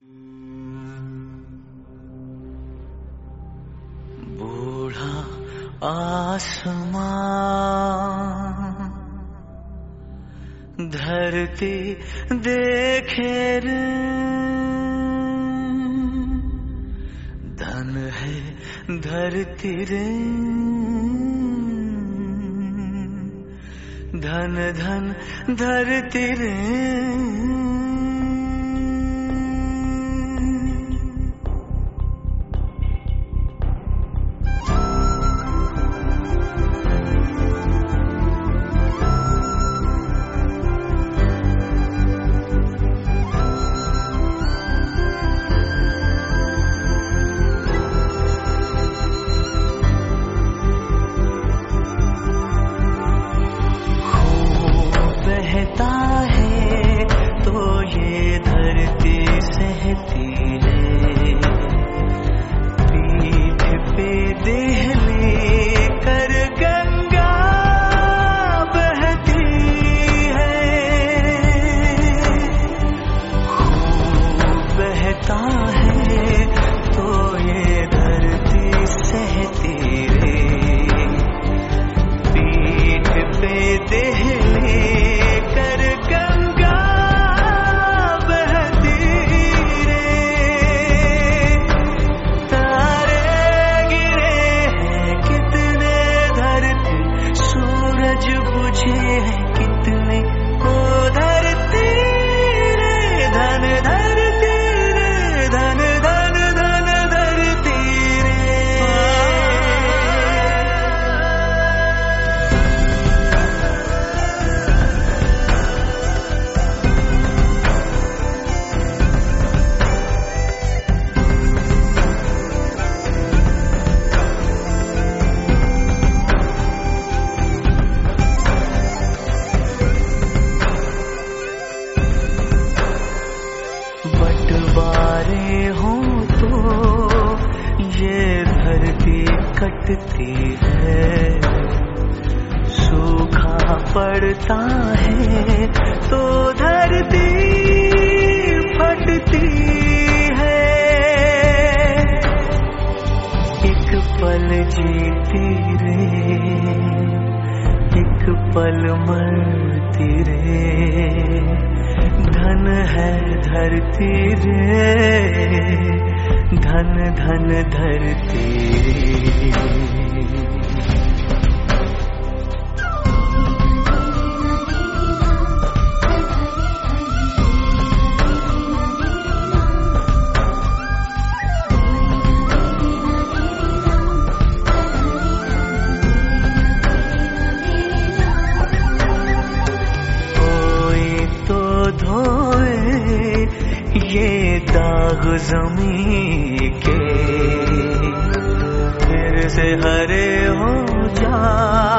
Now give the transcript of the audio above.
बूढ़ा आसमां धरती देखे रे, धन है धरती रे, धन धन धरती रे। बंटवारे हों तो ये धरती कटती है, सूखा पड़ता है तो धरती फटती है। एक पल जीती रे, एक पल मरती रे, धन है धरती रे, धन धन धरती। ये दाग ज़मीं के फिर से हरे हो जा।